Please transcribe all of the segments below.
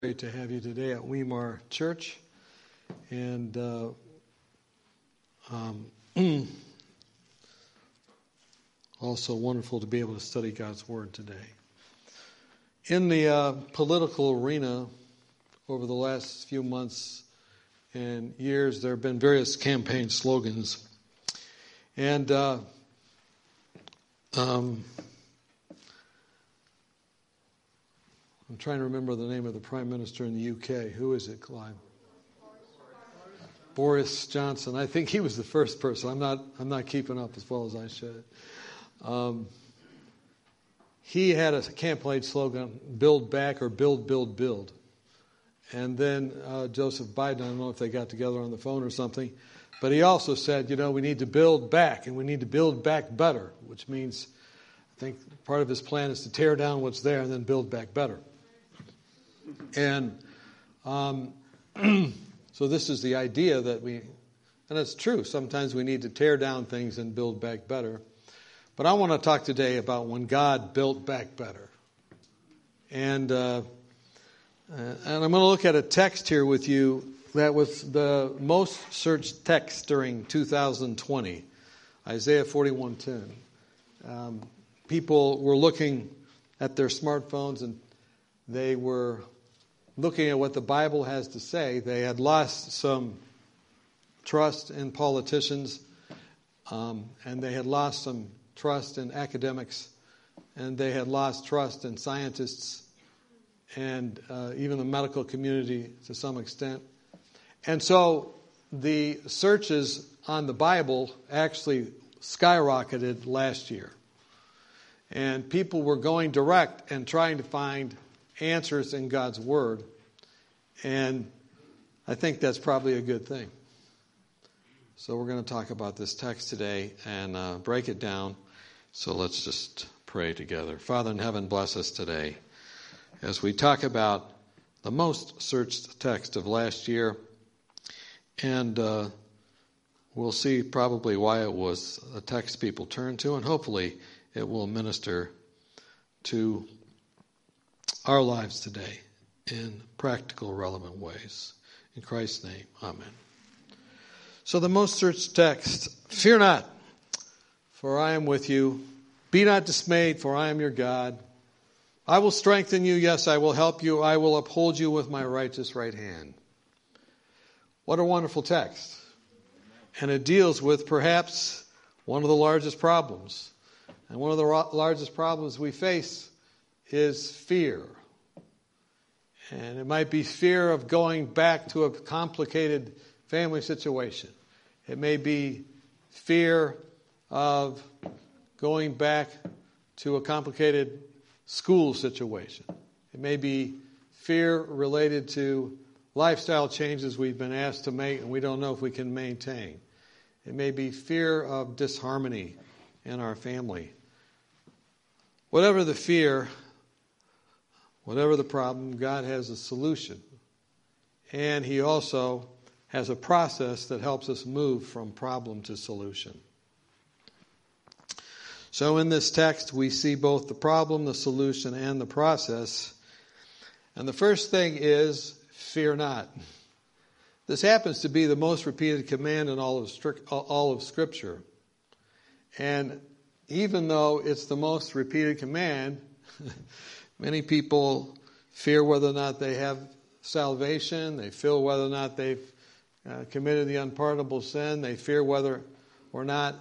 Great to have you today at Weimar Church, and also wonderful to be able to study God's Word today. In the political arena, over the last few months and years, there have been various campaign slogans, and I'm trying to remember the name of the Prime Minister in the UK. Who is it, Clive? Boris Johnson. I think he was the first person. I'm not keeping up as well as I should. He had a campaign slogan, "Build back" or "Build, build, build." And then Joseph Biden, I don't know if they got together on the phone or something, but he also said, we need to build back, and we need to build back better, which means I think part of his plan is to tear down what's there and then build back better. And so this is the idea that and it's true, sometimes we need to tear down things and build back better. But I want to talk today about when God built back better. And I'm going to look at a text here with you that was the most searched text during 2020, Isaiah 41:10. People were looking at their smartphones and they were looking at what the Bible has to say. They had lost some trust in politicians, and they had lost some trust in academics, and they had lost trust in scientists, and even the medical community to some extent. And so the searches on the Bible actually skyrocketed last year. And people were going direct and trying to find answers in God's Word. And I think that's probably a good thing. So we're going to talk about this text today and break it down. So let's just pray together. Father in heaven, bless us today as we talk about the most searched text of last year. And we'll see probably why it was a text people turned to, and hopefully it will minister to our lives today in practical, relevant ways. In Christ's name, amen. So the most searched text, "Fear not, for I am with you. Be not dismayed, for I am your God. I will strengthen you, yes, I will help you. I will uphold you with my righteous right hand." What a wonderful text. And it deals with perhaps one of the largest problems. And one of the largest problems we face is fear. And it might be fear of going back to a complicated family situation. It may be fear of going back to a complicated school situation. It may be fear related to lifestyle changes we've been asked to make and we don't know if we can maintain. It may be fear of disharmony in our family. Whatever the fear, whatever the problem, God has a solution. And He also has a process that helps us move from problem to solution. So in this text, we see both the problem, the solution, and the process. And the first thing is, fear not. This happens to be the most repeated command in all of Scripture. And even though it's the most repeated command, many people fear whether or not they have salvation. They feel whether or not they've committed the unpardonable sin. They fear whether or not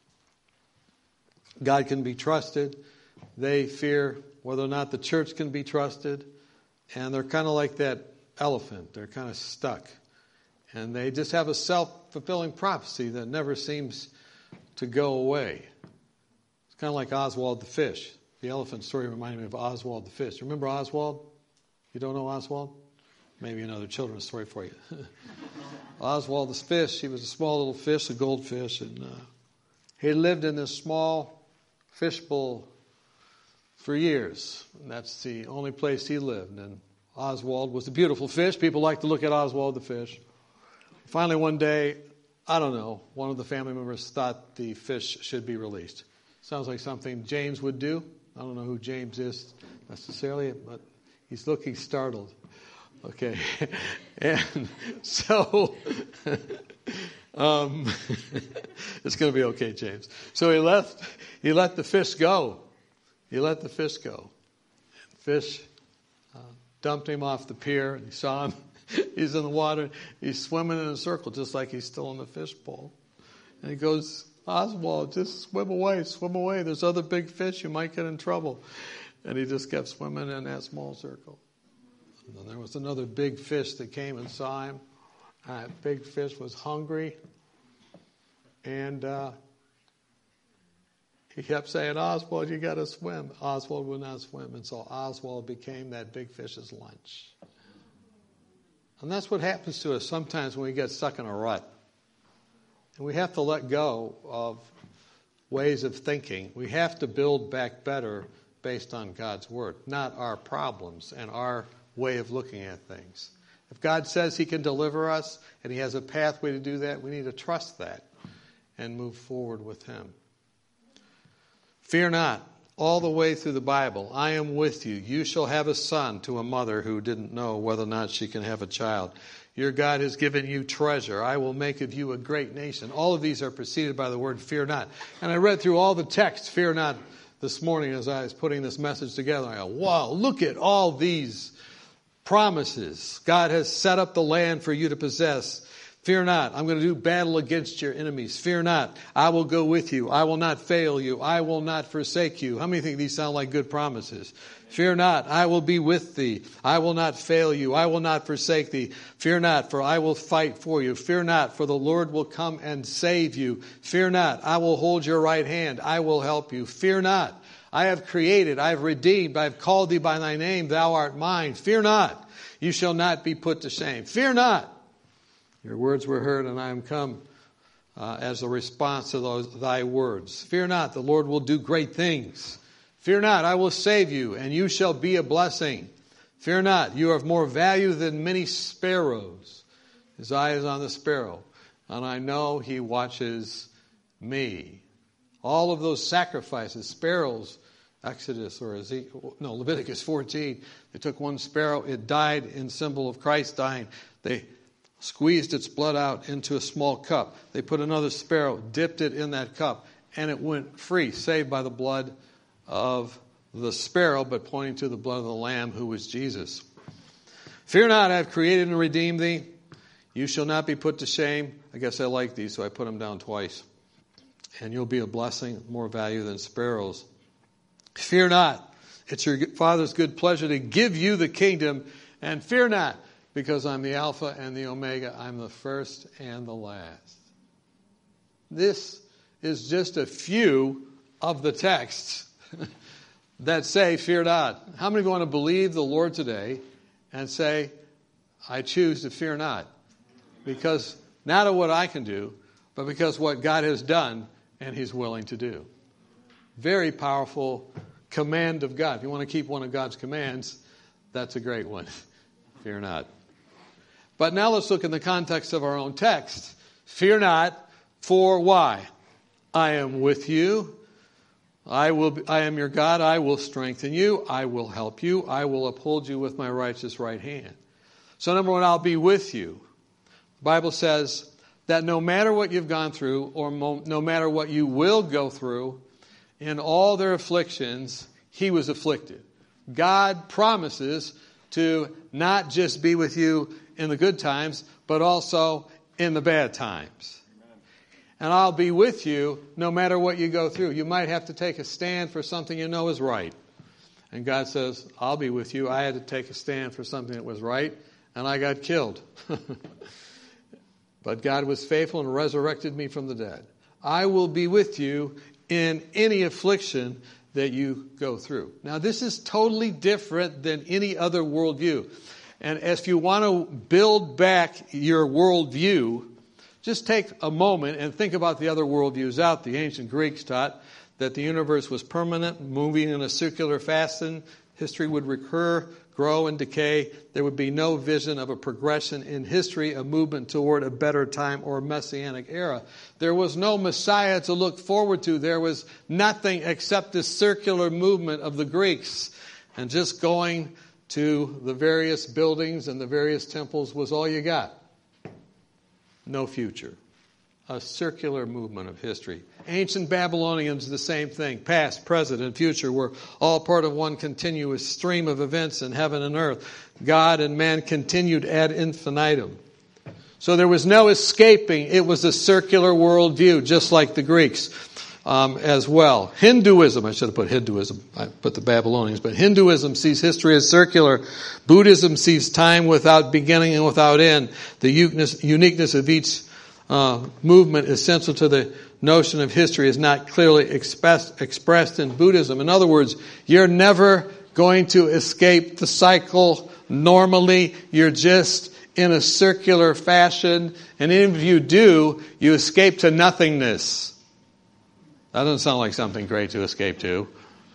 God can be trusted. They fear whether or not the church can be trusted. And they're kind of like that elephant. They're kind of stuck. And they just have a self-fulfilling prophecy that never seems to go away. It's kind of like Oswald the fish. The elephant story reminded me of Oswald the fish. Remember Oswald? You don't know Oswald? Maybe another children's story for you. Oswald the fish, he was a small little fish, a goldfish, and he lived in this small fish bowl for years. And that's the only place he lived. And Oswald was a beautiful fish. People like to look at Oswald the fish. Finally, one day, I don't know, one of the family members thought the fish should be released. Sounds like something James would do. I don't know who James is necessarily, but he's looking startled. Okay. And so, it's going to be okay, James. So he let the fish go. He let the fish go. Fish dumped him off the pier, and he saw him. He's in the water. He's swimming in a circle, just like he's still in the fishbowl. And he goes, Oswald, just swim away, swim away. There's other big fish. You might get in trouble. And he just kept swimming in that small circle. And then there was another big fish that came and saw him. That big fish was hungry. And he kept saying, Oswald, you got to swim. Oswald would not swim. And so Oswald became that big fish's lunch. And that's what happens to us sometimes when we get stuck in a rut. And we have to let go of ways of thinking. We have to build back better based on God's word, not our problems and our way of looking at things. If God says he can deliver us and he has a pathway to do that, we need to trust that and move forward with him. Fear not. All the way through the Bible, I am with you. You shall have a son, to a mother who didn't know whether or not she can have a child. Your God has given you treasure. I will make of you a great nation. All of these are preceded by the word fear not. And I read through all the text, fear not, this morning as I was putting this message together. I go, wow, look at all these promises. God has set up the land for you to possess. Fear not. I'm going to do battle against your enemies. Fear not. I will go with you. I will not fail you. I will not forsake you. How many think these sound like good promises? Fear not. I will be with thee. I will not fail you. I will not forsake thee. Fear not, for I will fight for you. Fear not, for the Lord will come and save you. Fear not. I will hold your right hand. I will help you. Fear not. I have created. I have redeemed. I have called thee by thy name. Thou art mine. Fear not. You shall not be put to shame. Fear not. Your words were heard, and I am come as a response to thy words. Fear not, the Lord will do great things. Fear not, I will save you, and you shall be a blessing. Fear not, you are of more value than many sparrows. His eye is on the sparrow, and I know he watches me. All of those sacrifices, sparrows, Leviticus 14, they took one sparrow, it died in symbol of Christ dying. They squeezed its blood out into a small cup. They put another sparrow, dipped it in that cup, and it went free, saved by the blood of the sparrow, but pointing to the blood of the Lamb, who was Jesus. Fear not, I have created and redeemed thee. You shall not be put to shame. I guess I like these, so I put them down twice. And you'll be a blessing, more value than sparrows. Fear not. It's your Father's good pleasure to give you the kingdom. And fear not, because I'm the Alpha and the Omega. I'm the first and the last. This is just a few of the texts that say, fear not. How many want to believe the Lord today and say, I choose to fear not? Because not of what I can do, but because what God has done and he's willing to do. Very powerful command of God. If you want to keep one of God's commands, that's a great one. Fear not. But now let's look in the context of our own text. Fear not, for why? I am with you. I am your God. I will strengthen you. I will help you. I will uphold you with my righteous right hand. So number one, I'll be with you. The Bible says that no matter what you've gone through, or no matter what you will go through, in all their afflictions, he was afflicted. God promises to not just be with you in the good times, but also in the bad times. Amen. And I'll be with you no matter what you go through. You might have to take a stand for something you know is right. And God says, I'll be with you. I had to take a stand for something that was right, and I got killed. But God was faithful and resurrected me from the dead. I will be with you in any affliction that you go through. Now, this is totally different than any other worldview. And if you want to build back your worldview, just take a moment and think about the other worldviews out. The ancient Greeks taught that the universe was permanent, moving in a circular fashion. History would recur, grow, and decay. There would be no vision of a progression in history, a movement toward a better time or a messianic era. There was no Messiah to look forward to. There was nothing except this circular movement of the Greeks and just going to the various buildings and the various temples was all you got. No future. A circular movement of history. Ancient Babylonians, the same thing. Past, present, and future were all part of one continuous stream of events in heaven and earth. God and man continued ad infinitum. So there was no escaping. It was a circular worldview, just like the Greeks as well. Hinduism, I should have put Hinduism, I put the Babylonians, but Hinduism sees history as circular. Buddhism sees time without beginning and without end. The uniqueness of each movement essential to the notion of history is not clearly expressed in Buddhism. In other words, you're never going to escape the cycle normally. You're just in a circular fashion, and if you do, you escape to nothingness. That doesn't sound like something great to escape to.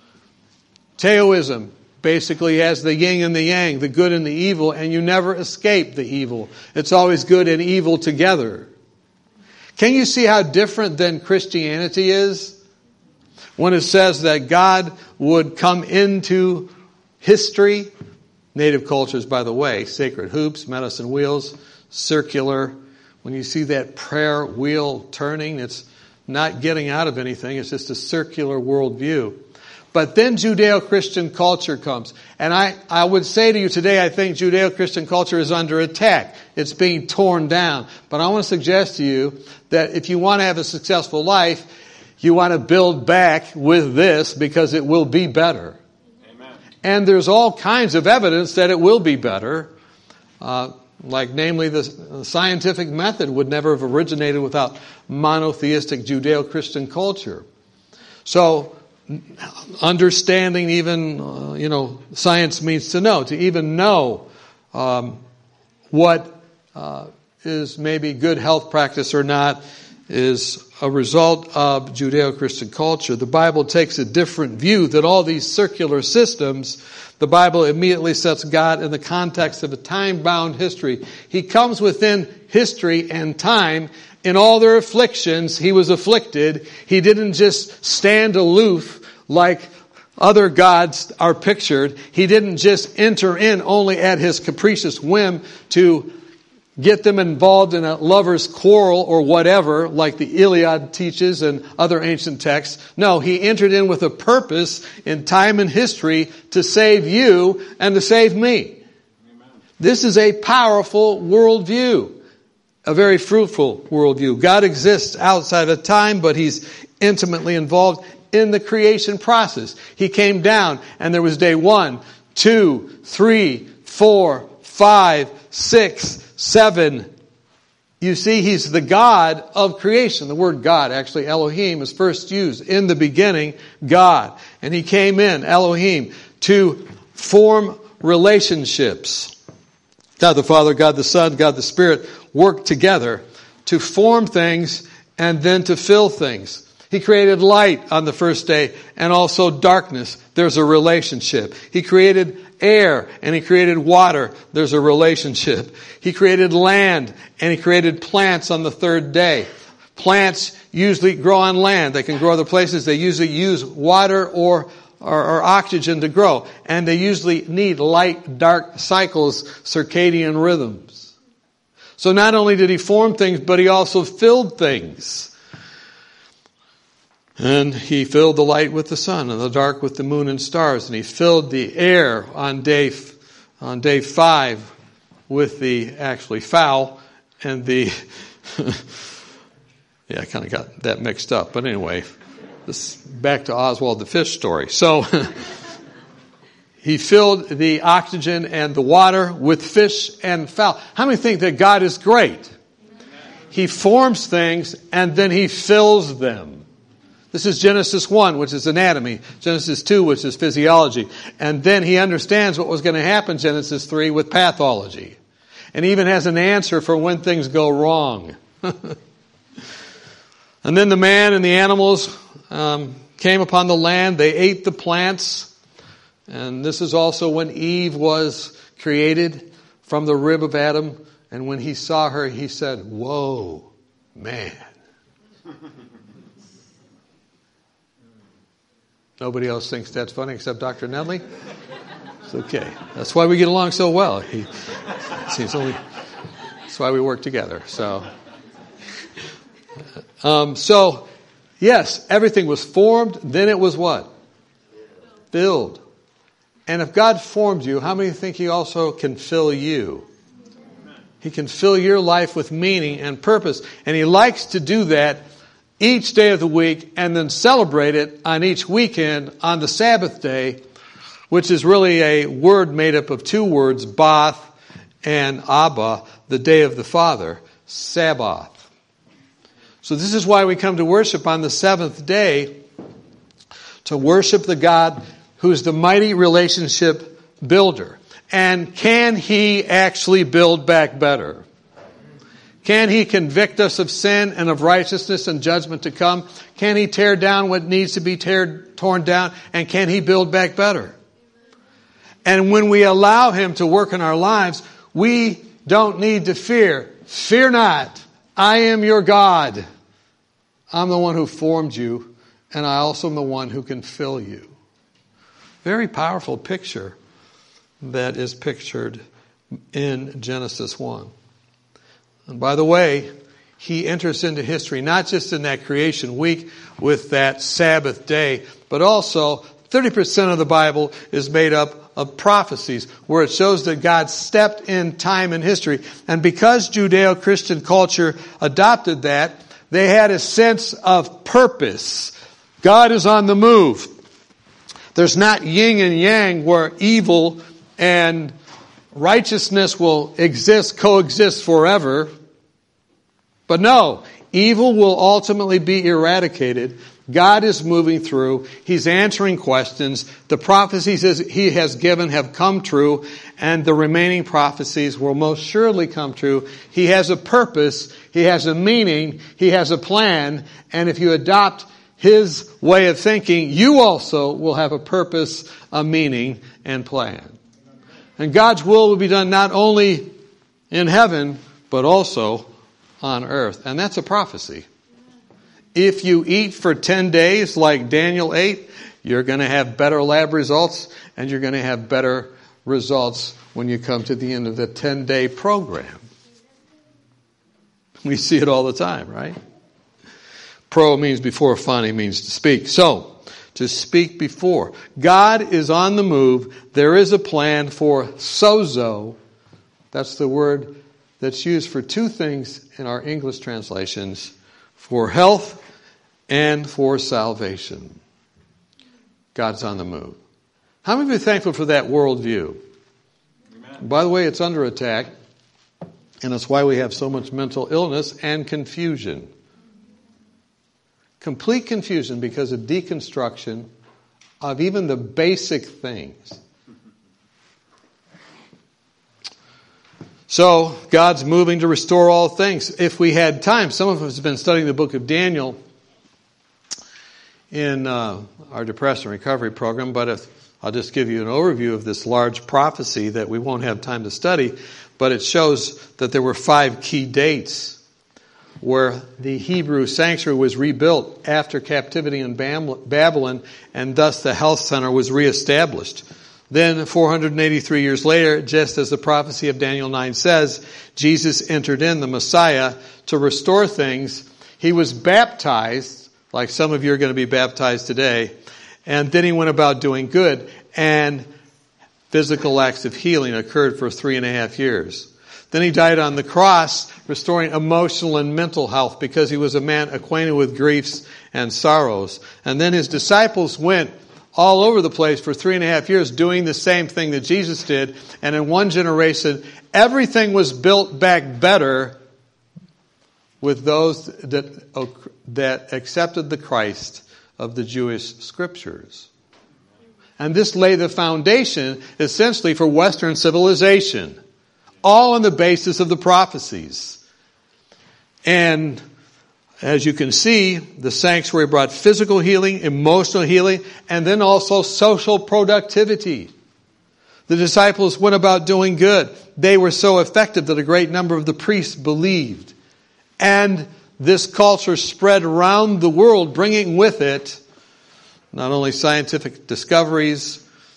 Taoism basically has the yin and the yang, the good and the evil, and you never escape the evil. It's always good and evil together. Can you see how different than Christianity is? When it says that God would come into history, native cultures, by the way, sacred hoops, medicine wheels, circular. When you see that prayer wheel turning, it's not getting out of anything. It's just a circular worldview. But then Judeo-Christian culture comes. And I would say to you today, I think Judeo-Christian culture is under attack. It's being torn down. But I want to suggest to you that if you want to have a successful life, you want to build back with this because it will be better. Amen. And there's all kinds of evidence that it will be better. Like namely the scientific method would never have originated without monotheistic Judeo-Christian culture. So understanding even, science means to know. To even know what is maybe good health practice or not is a result of Judeo-Christian culture. The Bible takes a different view that all these circular systems, the Bible immediately sets God in the context of a time-bound history. He comes within history and time. In all their afflictions, he was afflicted. He didn't just stand aloof like other gods are pictured. He didn't just enter in only at his capricious whim to get them involved in a lover's quarrel or whatever, like the Iliad teaches and other ancient texts. No, he entered in with a purpose in time and history to save you and to save me. Amen. This is a powerful worldview, a very fruitful worldview. God exists outside of time, but he's intimately involved in the creation process. He came down and there was day 1, 2, 3, 4, 5, 6, 7. You see, he's the God of creation. The word God, actually Elohim, is first used in the beginning, God. And he came in, Elohim, to form relationships. God the Father, God the Son, God the Spirit work together to form things and then to fill things. He created light on the first day and also darkness. There's a relationship. He created air and he created water. There's a relationship. He created land and he created plants on the third day. Plants usually grow on land. They can grow other places. They usually use water or oxygen to grow. And they usually need light, dark cycles, circadian rhythms. So not only did he form things, but he also filled things. And he filled the light with the sun and the dark with the moon and stars. And he filled the air on day 5 with the actually fowl and the... yeah, I kind of got that mixed up. But anyway, this back to Oswald the fish story. So he filled the oxygen and the water with fish and fowl. How many think that God is great? He forms things and then he fills them. This is Genesis 1, which is anatomy. Genesis 2, which is physiology. And then he understands what was going to happen, Genesis 3, with pathology. And even has an answer for when things go wrong. And then the man and the animals came upon the land. They ate the plants. And this is also when Eve was created from the rib of Adam. And when he saw her, he said, "Whoa, man." Nobody else thinks that's funny except Dr. Nedley. It's okay. That's why we get along so well. That's why we work together. So yes, everything was formed. Then it was what? Filled. And if God formed you, how many think He also can fill you? He can fill your life with meaning and purpose. And He likes to do that each day of the week and then celebrate it on each weekend on the Sabbath day, which is really a word made up of two words, Bath and Abba, the day of the Father, Sabbath. So this is why we come to worship on the seventh day, to worship the God who's the mighty relationship builder. And can He actually build back better? Can He convict us of sin and of righteousness and judgment to come? Can He tear down what needs to be torn down? And can He build back better? And when we allow Him to work in our lives, we don't need to fear. Fear not. I am your God. I'm the one who formed you, and I also am the one who can fill you. Very powerful picture that is pictured in Genesis 1. And by the way, He enters into history, not just in that creation week with that Sabbath day, but also 30% of the Bible is made up of prophecies where it shows that God stepped in time and history. And because Judeo-Christian culture adopted that, they had a sense of purpose. God is on the move. There's not yin and yang where evil and righteousness will coexist forever. But no, evil will ultimately be eradicated. God is moving through. He's answering questions. The prophecies He has given have come true, and the remaining prophecies will most surely come true. He has a purpose. He has a meaning. He has a plan. And if you adopt His way of thinking, you also will have a purpose, a meaning, and plan. And God's will be done not only in heaven, but also on earth. And that's a prophecy. If you eat for 10 days like Daniel ate, you're going to have better lab results, and you're going to have better results when you come to the end of the 10-day program. We see it all the time, right? Pro means before, phani means to speak. So, to speak before. God is on the move. There is a plan for sozo. That's the word that's used for two things in our English translations, for health and for salvation. God's on the move. How many of you are thankful for that worldview? Amen. By the way, it's under attack, and that's why we have so much mental illness and confusion. Complete confusion because of deconstruction of even the basic things. So, God's moving to restore all things. If we had time, some of us have been studying the book of Daniel in our depression recovery program, but I'll just give you an overview of this large prophecy that we won't have time to study, but it shows that there were 5 key dates where the Hebrew sanctuary was rebuilt after captivity in Babylon, and thus the health center was reestablished. Then 483 years later, just as the prophecy of Daniel 9 says, Jesus entered in, the Messiah, to restore things. He was baptized, like some of you are going to be baptized today, and then He went about doing good, and physical acts of healing occurred for 3.5 years. Then He died on the cross, restoring emotional and mental health because He was a man acquainted with griefs and sorrows. And then His disciples went all over the place for 3.5 years doing the same thing that Jesus did. And in one generation, everything was built back better with those that accepted the Christ of the Jewish scriptures. And this laid the foundation essentially for Western civilization, all on the basis of the prophecies. And as you can see, the sanctuary brought physical healing, emotional healing, and then also social productivity. The disciples went about doing good. They were so effective that a great number of the priests believed. And this culture spread around the world, bringing with it not only scientific discoveries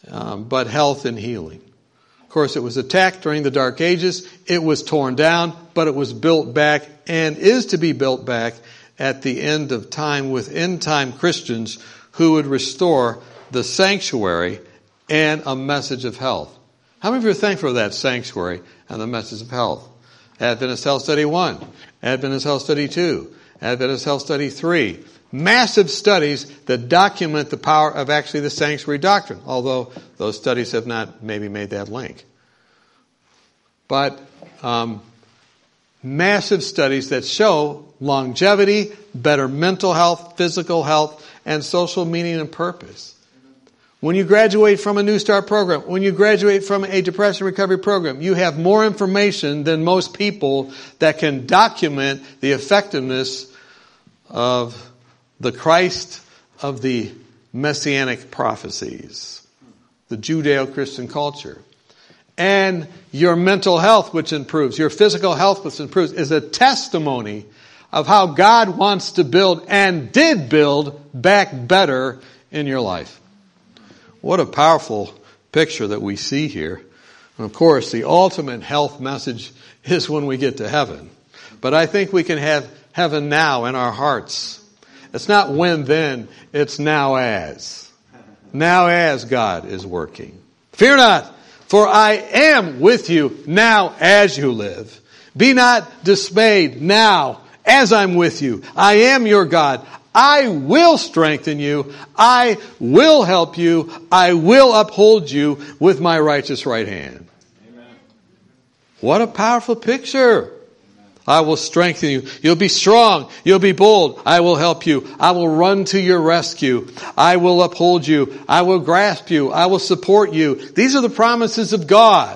but health and healing. Of course, it was attacked during the Dark Ages. It was torn down, but it was built back and is to be built back at the end of time with end-time Christians who would restore the sanctuary and a message of health. How many of you are thankful for that sanctuary and the message of health? Adventist Health Study 1, Adventist Health Study 2, Adventist Health Study 3. Massive studies that document the power of actually the sanctuary doctrine, although those studies have not maybe made that link. But massive studies that show longevity, better mental health, physical health, and social meaning and purpose. When you graduate from a New Start program, when you graduate from a depression recovery program, you have more information than most people that can document the effectiveness of the Christ of the Messianic prophecies, the Judeo-Christian culture. And your mental health, which improves, your physical health, which improves, is a testimony of how God wants to build and did build back better in your life. What a powerful picture that we see here. And of course, the ultimate health message is when we get to heaven. But I think we can have heaven now in our hearts. It's not when then, it's now as. Now as God is working. Fear not, for I am with you now as you live. Be not dismayed now as I'm with you. I am your God. I will strengthen you. I will help you. I will uphold you with my righteous right hand. Amen. What a powerful picture. I will strengthen you. You'll be strong. You'll be bold. I will help you. I will run to your rescue. I will uphold you. I will grasp you. I will support you. These are the promises of God.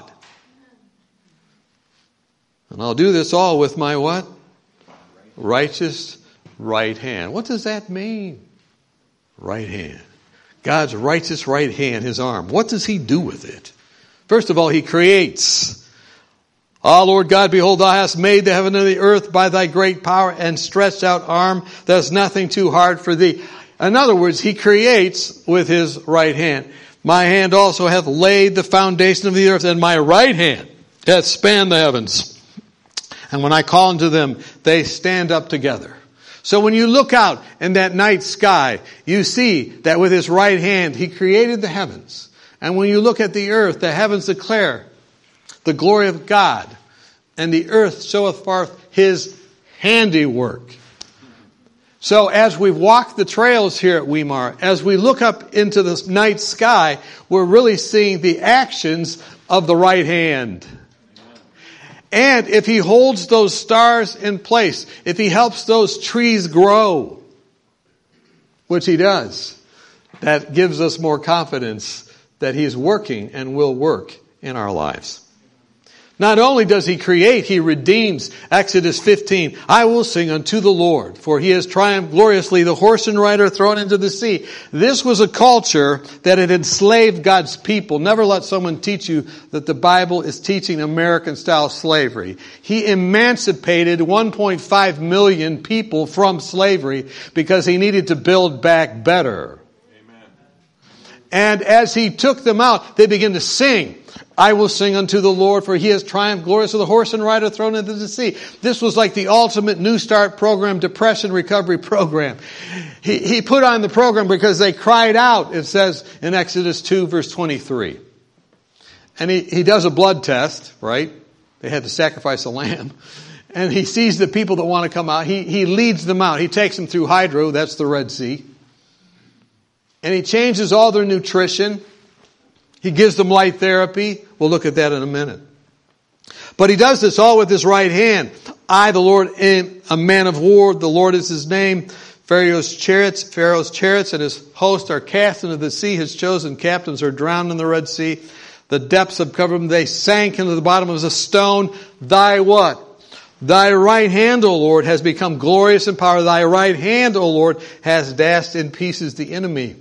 And I'll do this all with my what? Righteous right hand. What does that mean? Right hand. God's righteous right hand, his arm. What does he do with it? First of all, he creates. Ah, Lord God, behold, thou hast made the heaven and the earth by thy great power and stretched out arm. There's nothing too hard for thee. In other words, he creates with his right hand. My hand also hath laid the foundation of the earth, and my right hand hath spanned the heavens. And when I call unto them, they stand up together. So when you look out in that night sky, you see that with his right hand, he created the heavens. And when you look at the earth, the heavens declare the glory of God, and the earth showeth forth his handiwork. So as we walk the trails here at Weimar, as we look up into the night sky, we're really seeing the actions of the right hand. And if he holds those stars in place, if he helps those trees grow, which he does, that gives us more confidence that he's working and will work in our lives. Not only does he create, he redeems. Exodus 15, I will sing unto the Lord, for he has triumphed gloriously, the horse and rider thrown into the sea. This was a culture that had enslaved God's people. Never let someone teach you that the Bible is teaching American-style slavery. He emancipated 1.5 million people from slavery because he needed to build back better. Amen. And as he took them out, they began to sing. I will sing unto the Lord, for he has triumphed glorious of the horse and rider thrown into the sea. This was like the ultimate New Start program, depression recovery program. He put on the program because they cried out, it says in Exodus 2 verse 23. And he does a blood test, right? They had to sacrifice a lamb. And he sees the people that want to come out. He leads them out. He takes them through Hydro, that's the Red Sea. And he changes all their nutrition. He gives them light therapy. We'll look at that in a minute. But he does this all with his right hand. I, the Lord, am a man of war. The Lord is his name. Pharaoh's chariots and his host are cast into the sea. His chosen captains are drowned in the Red Sea. The depths have covered them. They sank into the bottom as a stone. Thy what? Thy right hand, O Lord, has become glorious in power. Thy right hand, O Lord, has dashed in pieces the enemy.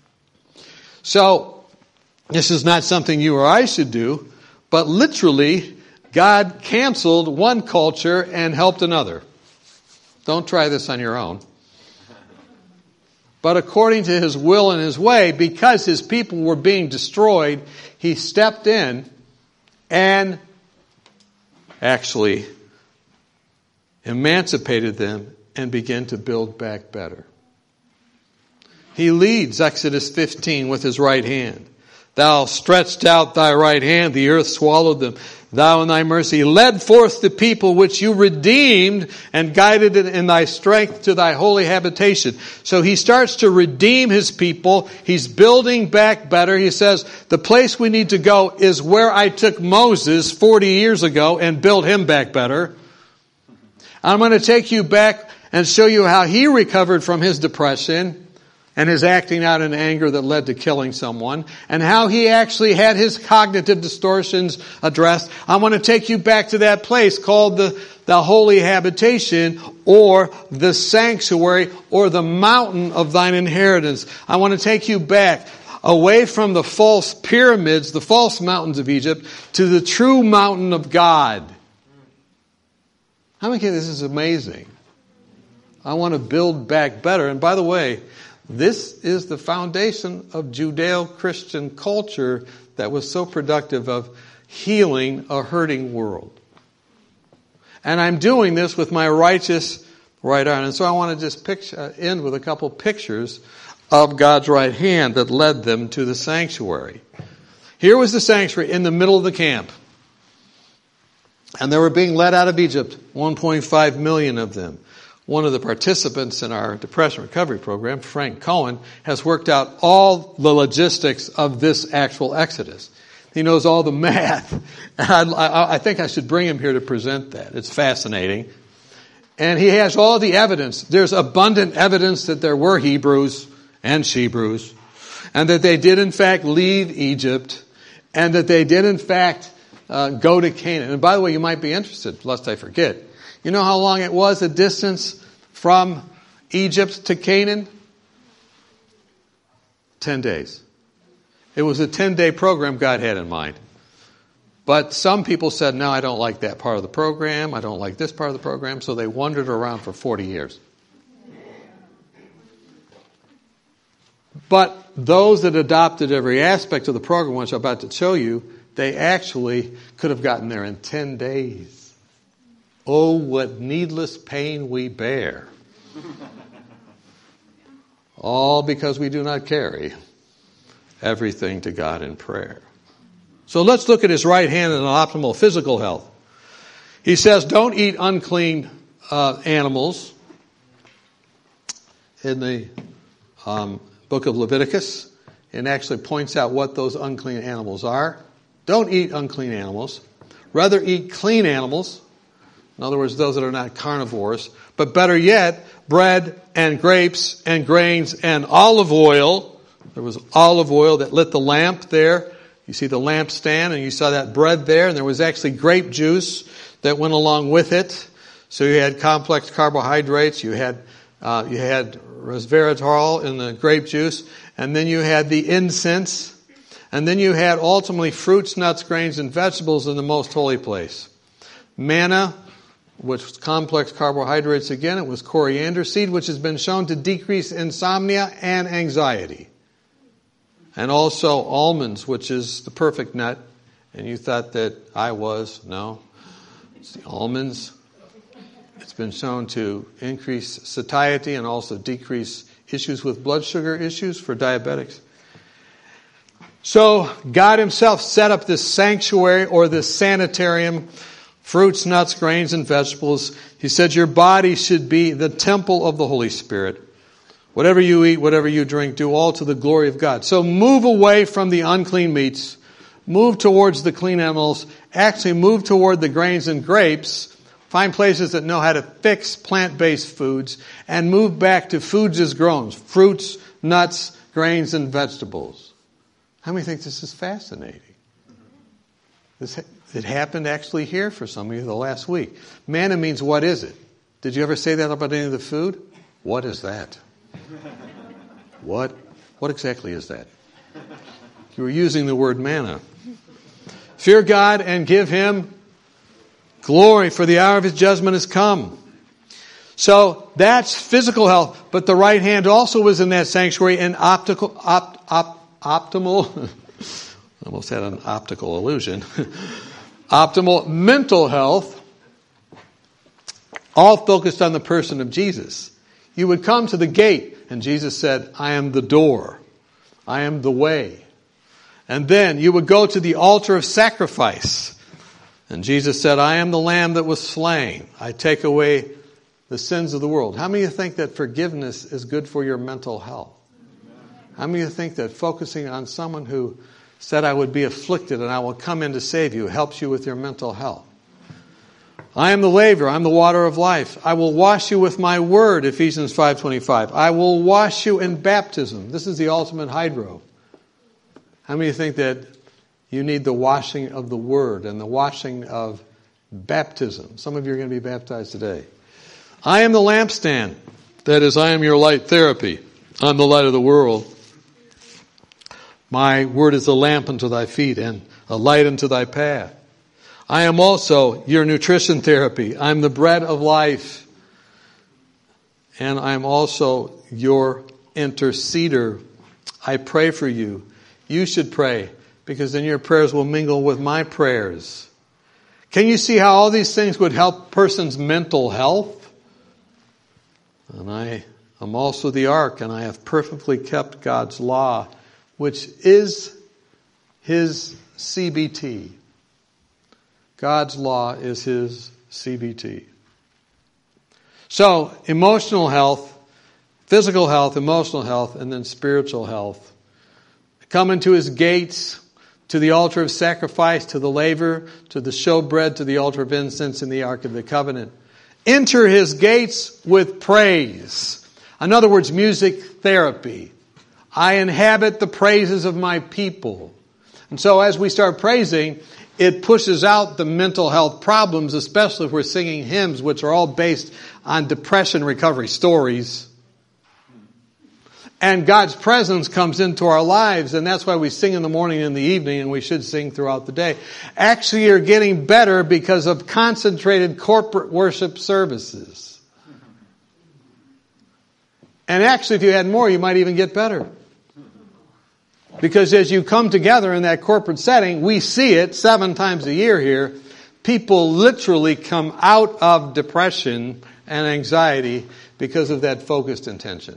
So, this is not something you or I should do, but literally, God canceled one culture and helped another. Don't try this on your own. But according to his will and his way, because his people were being destroyed, he stepped in and actually emancipated them and began to build back better. He leads Exodus 15 with his right hand. Thou stretched out thy right hand, the earth swallowed them. Thou in thy mercy led forth the people which you redeemed and guided in thy strength to thy holy habitation. So he starts to redeem his people. He's building back better. He says, the place we need to go is where I took Moses 40 years ago and built him back better. I'm going to take you back and show you how he recovered from his depression and his acting out in anger that led to killing someone, and how he actually had his cognitive distortions addressed. I want to take you back to that place called the holy habitation, or the sanctuary, or the mountain of thine inheritance. I want to take you back away from the false pyramids, the false mountains of Egypt, to the true mountain of God. How many think this is amazing? I want to build back better. And by the way, this is the foundation of Judeo-Christian culture that was so productive of healing a hurting world. And I'm doing this with my righteous right arm. And so I want to just end with a couple pictures of God's right hand that led them to the sanctuary. Here was the sanctuary in the middle of the camp. And they were being led out of Egypt, 1.5 million of them. One of the participants in our depression recovery program, Frank Cohen, has worked out all the logistics of this actual exodus. He knows all the math. And I think I should bring him here to present that. It's fascinating. And he has all the evidence. There's abundant evidence that there were Hebrews and Shebrews, and that they did in fact leave Egypt, and that they did in fact go to Canaan. And by the way, you might be interested, lest I forget. You know how long it was, the distance from Egypt to Canaan? 10 days. It was a 10-day program God had in mind. But some people said, no, I don't like that part of the program. I don't like this part of the program. So they wandered around for 40 years. But those that adopted every aspect of the program, which I'm about to show you, they actually could have gotten there in 10 days. Oh, what needless pain we bear. All because we do not carry everything to God in prayer. So let's look at his right hand and optimal physical health. He says, don't eat unclean animals in the book of Leviticus, and actually points out what those unclean animals are. Don't eat unclean animals. Rather eat clean animals. In other words, those that are not carnivores. But better yet, bread and grapes and grains and olive oil. There was olive oil that lit the lamp there. You see the lampstand, and you saw that bread there. And there was actually grape juice that went along with it. So you had complex carbohydrates. You had resveratrol in the grape juice. And then you had the incense. And then you had ultimately fruits, nuts, grains, and vegetables in the most holy place. Manna, which was complex carbohydrates again. It was coriander seed, which has been shown to decrease insomnia and anxiety. And also almonds, which is the perfect nut. And you thought that I was. No. It's the almonds. It's been shown to increase satiety and also decrease issues with blood sugar issues for diabetics. So God himself set up this sanctuary or this sanitarium, fruits, nuts, grains, and vegetables. He said your body should be the temple of the Holy Spirit. Whatever you eat, whatever you drink, do all to the glory of God. So move away from the unclean meats. Move towards the clean animals. Actually move toward the grains and grapes. Find places that know how to fix plant-based foods. And move back to foods as grown. Fruits, nuts, grains, and vegetables. How many think this is fascinating? It happened actually here for some of you the last week. Manna means what is it? Did you ever say that about any of the food? What is that? What exactly is that? You were using the word manna. Fear God and give him glory, for the hour of his judgment has come. So that's physical health. But the right hand also was in that sanctuary in optimal, almost had an optical illusion, optimal mental health, all focused on the person of Jesus. You would come to the gate, and Jesus said, I am the door. I am the way. And then you would go to the altar of sacrifice. And Jesus said, I am the lamb that was slain. I take away the sins of the world. How many of you think that forgiveness is good for your mental health? How many of you think that focusing on someone who said, I would be afflicted and I will come in to save you, helps you with your mental health? I am the laver. I'm the water of life. I will wash you with my word, Ephesians 5:25. I will wash you in baptism. This is the ultimate hydro. How many of you think that you need the washing of the word and the washing of baptism? Some of you are going to be baptized today. I am the lampstand. That is, I am your light therapy. I'm the light of the world. My word is a lamp unto thy feet and a light unto thy path. I am also your nutrition therapy. I'm the bread of life. And I'm also your interceder. I pray for you. You should pray, because then your prayers will mingle with my prayers. Can you see how all these things would help a person's mental health? And I am also the ark, and I have perfectly kept God's law, which is his CBT. God's law is his CBT. So, emotional health, physical health, emotional health, and then spiritual health. Come into his gates, to the altar of sacrifice, to the laver, to the showbread, to the altar of incense, and the ark of the covenant. Enter his gates with praise. In other words, music therapy. I inhabit the praises of my people. And so as we start praising, it pushes out the mental health problems, especially if we're singing hymns, which are all based on depression recovery stories. And God's presence comes into our lives, and that's why we sing in the morning and in the evening, and we should sing throughout the day. Actually, you're getting better because of concentrated corporate worship services. And actually, if you had more, you might even get better. Because as you come together in that corporate setting, we see it 7 times a year here. People literally come out of depression and anxiety because of that focused intention.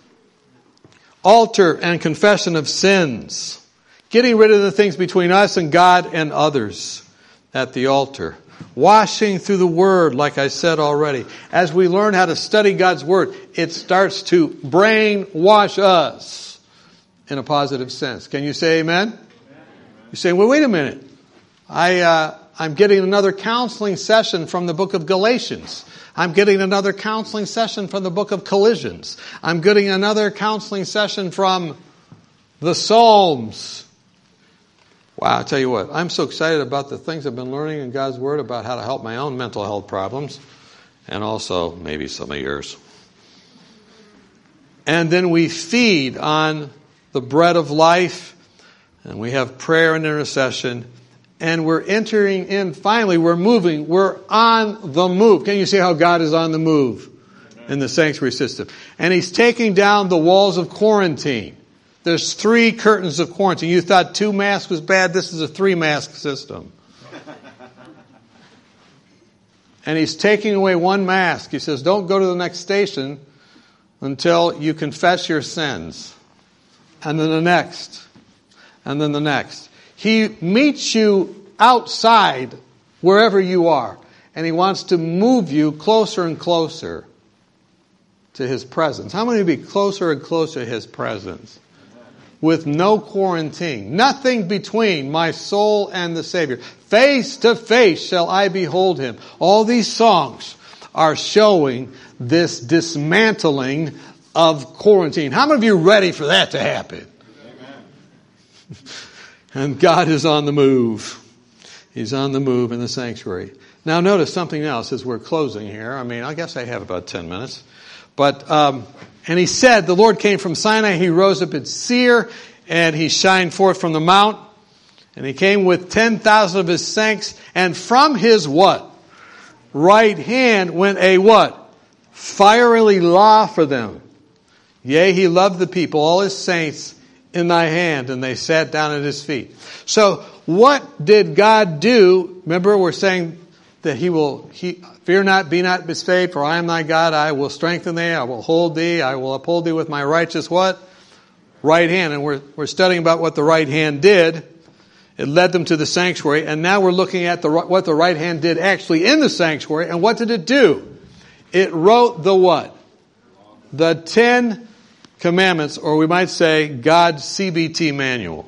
Altar and confession of sins. Getting rid of the things between us and God and others at the altar. Washing through the Word, like I said already. As we learn how to study God's Word, it starts to brainwash us in a positive sense. Can you say amen? Amen. You say, well, wait a minute. I'm getting another counseling session from the book of Galatians. I'm getting another counseling session from the book of Colossians. I'm getting another counseling session from the Psalms. Wow, I tell you what, I'm so excited about the things I've been learning in God's Word about how to help my own mental health problems, and also maybe some of yours. And then we feed on the bread of life, and we have prayer and intercession, and we're entering in, finally, we're moving, we're on the move. Can you see how God is on the move in the sanctuary system? And he's taking down the walls of quarantine. There's 3 curtains of quarantine. You thought 2 masks was bad, this is a 3-mask system. And he's taking away 1 mask. He says, don't go to the next station until you confess your sins. And then the next. And then the next. He meets you outside wherever you are. And he wants to move you closer and closer to his presence. How many would be closer and closer to his presence? With no quarantine. Nothing between my soul and the Savior. Face to face shall I behold him. All these songs are showing this dismantling of quarantine. How many of you are ready for that to happen? Amen. And God is on the move. He's on the move in the sanctuary. Now notice something else as we're closing here. I guess I have about 10 minutes. But, and he said, the Lord came from Sinai, he rose up at Seir, and he shined forth from the mount. And he came with 10,000 of his saints, and from his what? Right hand went a what? fiery law for them. Yea, he loved the people, all his saints in thy hand, and they sat down at his feet. So what did God do? Remember, we're saying that fear not, be not dismayed, for I am thy God. I will strengthen thee. I will hold thee. I will uphold thee with my righteous what? Right hand. And we're studying about what the right hand did. It led them to the sanctuary. And now we're looking at what the right hand did actually in the sanctuary. And what did it do? It wrote the what? The 10 Commandments, or we might say God's CBT manual.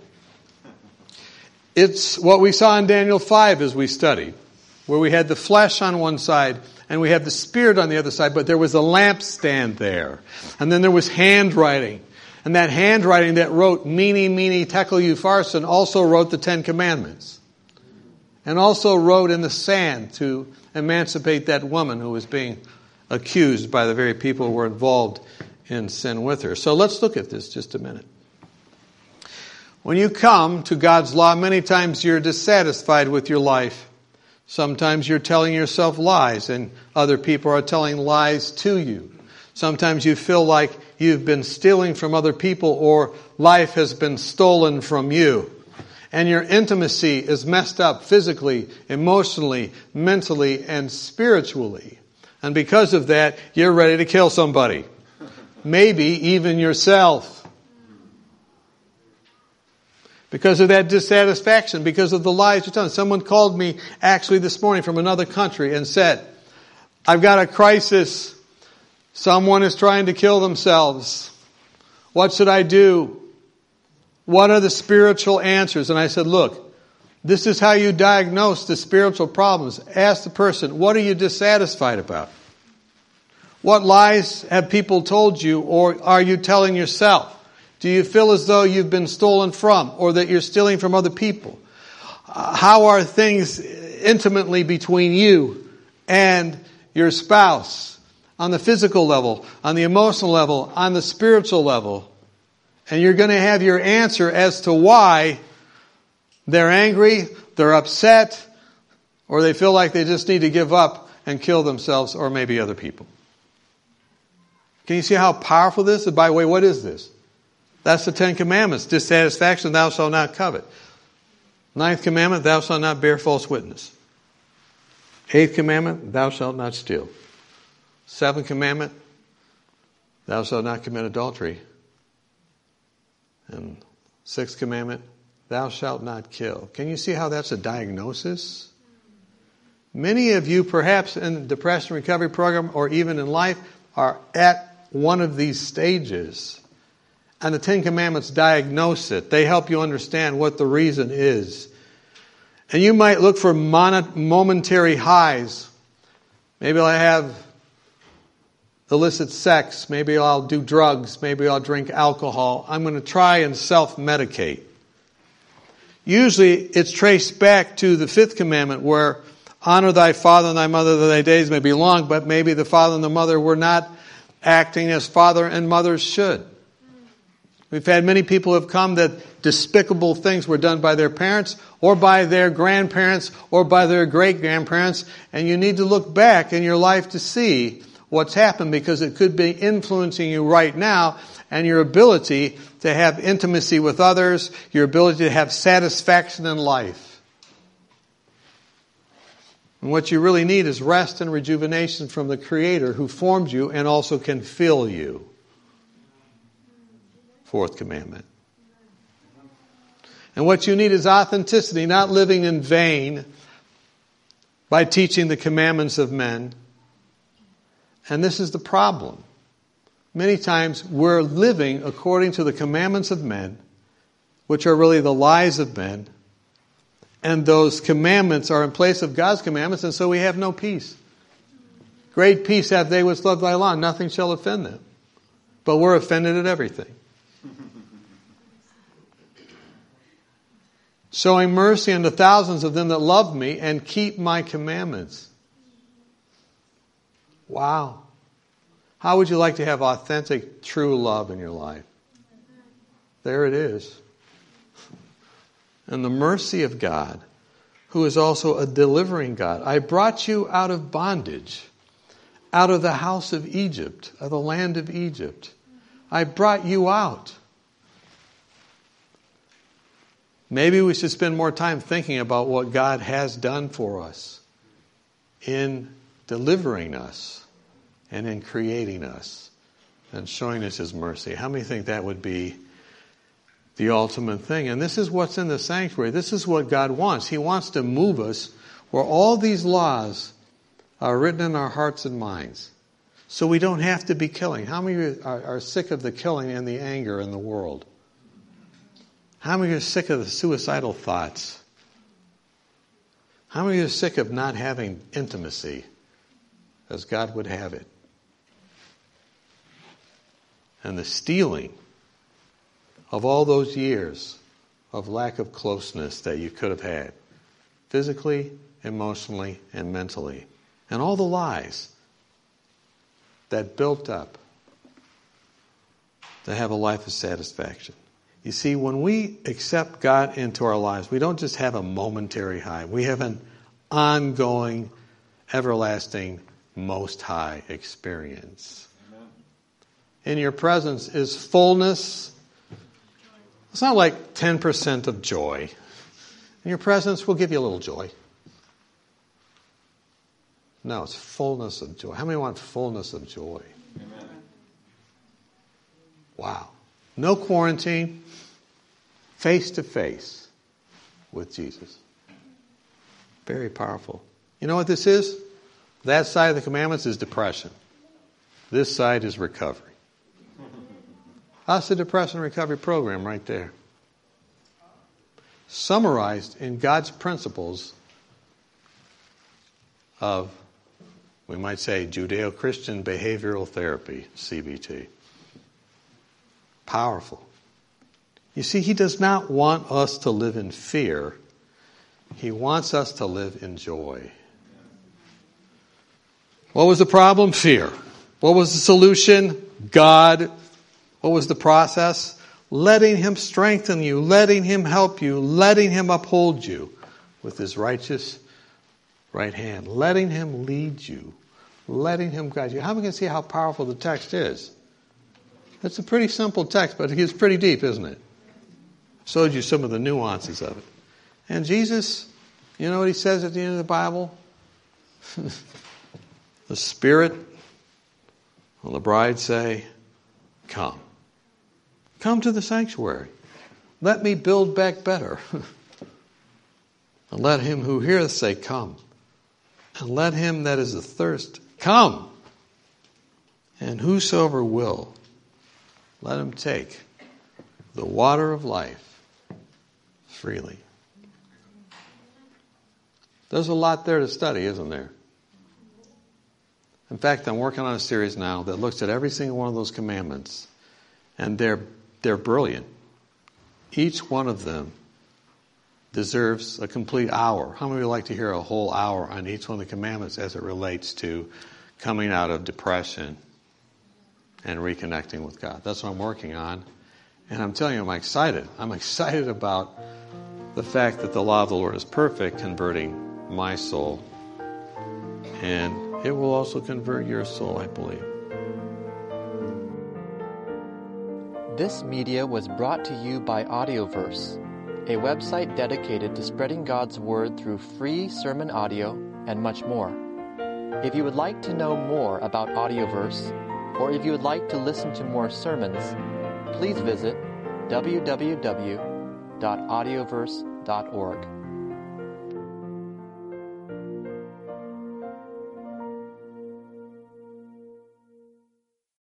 It's what we saw in Daniel 5 as we studied, where we had the flesh on one side and we had the spirit on the other side, but there was a lampstand there. And then there was handwriting. And that handwriting that wrote Mene, Tekel, Upharsin also wrote the 10 Commandments. And also wrote in the sand to emancipate that woman who was being accused by the very people who were involved in sin with her. So let's look at this just a minute. When you come to God's law, many times you're dissatisfied with your life. Sometimes you're telling yourself lies and other people are telling lies to you. Sometimes you feel like you've been stealing from other people or life has been stolen from you. And your intimacy is messed up physically, emotionally, mentally, and spiritually. And because of that, you're ready to kill somebody. Maybe even yourself. Because of that dissatisfaction, because of the lies you're telling. Someone called me actually this morning from another country and said, I've got a crisis. Someone is trying to kill themselves. What should I do? What are the spiritual answers? And I said, look, this is how you diagnose the spiritual problems. Ask the person, what are you dissatisfied about? What lies have people told you, or are you telling yourself? Do you feel as though you've been stolen from, or that you're stealing from other people? How are things intimately between you and your spouse? On the physical level, on the emotional level, on the spiritual level. And you're going to have your answer as to why they're angry, they're upset, or they feel like they just need to give up and kill themselves, or maybe other people. Can you see how powerful this is? By the way, what is this? That's the 10 Commandments. Dissatisfaction, thou shalt not covet. 9th commandment, thou shalt not bear false witness. 8th commandment, thou shalt not steal. 7th commandment, thou shalt not commit adultery. And 6th commandment, thou shalt not kill. Can you see how that's a diagnosis? Many of you, perhaps in the depression recovery program or even in life, are at one of these stages. And the 10 Commandments diagnose it. They help you understand what the reason is. And you might look for momentary highs. Maybe I'll have illicit sex. Maybe I'll do drugs. Maybe I'll drink alcohol. I'm going to try and self-medicate. Usually it's traced back to the 5th commandment where honor thy father and thy mother that thy days may be long, but maybe the father and the mother were not acting as father and mothers should. We've had many people who have come that despicable things were done by their parents or by their grandparents or by their great-grandparents, and you need to look back in your life to see what's happened because it could be influencing you right now and your ability to have intimacy with others, your ability to have satisfaction in life. And what you really need is rest and rejuvenation from the Creator who formed you and also can fill you. 4th commandment. And what you need is authenticity, not living in vain by teaching the commandments of men. And this is the problem. Many times we're living according to the commandments of men, which are really the lies of men. And those commandments are in place of God's commandments, and so we have no peace. Great peace have they which love thy law, nothing shall offend them. But we're offended at everything. Showing mercy unto thousands of them that love me and keep my commandments. Wow. How would you like to have authentic, true love in your life? There it is. And the mercy of God, who is also a delivering God. I brought you out of bondage, out of the house of Egypt, of the land of Egypt. I brought you out. Maybe we should spend more time thinking about what God has done for us in delivering us and in creating us and showing us His mercy. How many think that would be the ultimate thing? And this is what's in the sanctuary. This is what God wants. He wants to move us where all these laws are written in our hearts and minds, so we don't have to be killing. How many of you are sick of the killing and the anger in the world? How many of you are sick of the suicidal thoughts? How many of you are sick of not having intimacy as God would have it? And the stealing of all those years of lack of closeness that you could have had, physically, emotionally, and mentally. And all the lies that built up to have a life of satisfaction. You see, when we accept God into our lives, we don't just have a momentary high. We have an ongoing, everlasting, most high experience. Amen. In your presence is fullness. It's not like 10% of joy. In your presence, we'll give you a little joy. No, it's fullness of joy. How many want fullness of joy? Amen. Wow. No quarantine. Face to face with Jesus. Very powerful. You know what this is? That side of the commandments is depression. This side is recovery. That's the depression recovery program right there. Summarized in God's principles of, we might say, Judeo-Christian behavioral therapy, CBT. Powerful. You see, He does not want us to live in fear. He wants us to live in joy. What was the problem? Fear. What was the solution? God. What was the process? Letting Him strengthen you, letting Him help you, letting Him uphold you with His righteous right hand, letting Him lead you, letting Him guide you. How many can see how powerful the text is? It's a pretty simple text, but it's pretty deep, isn't it? Showed you some of the nuances of it. And Jesus, you know what He says at the end of the Bible? The Spirit and the bride say, come. Come to the sanctuary. Let me build back better. And let him who heareth say, come. And let him that is athirst come. And whosoever will, let him take the water of life freely. There's a lot there to study, isn't there? In fact, I'm working on a series now that looks at every single one of those commandments. And they're brilliant. Each one of them deserves a complete hour. How many would like to hear a whole hour on each one of the commandments as it relates to coming out of depression and reconnecting with God? That's what I'm working on. And I'm telling you, I'm excited. I'm excited about the fact that the law of the Lord is perfect, converting my soul. And it will also convert your soul, I believe. This media was brought to you by Audioverse, a website dedicated to spreading God's Word through free sermon audio and much more. If you would like to know more about Audioverse, or if you would like to listen to more sermons, please visit www.audioverse.org.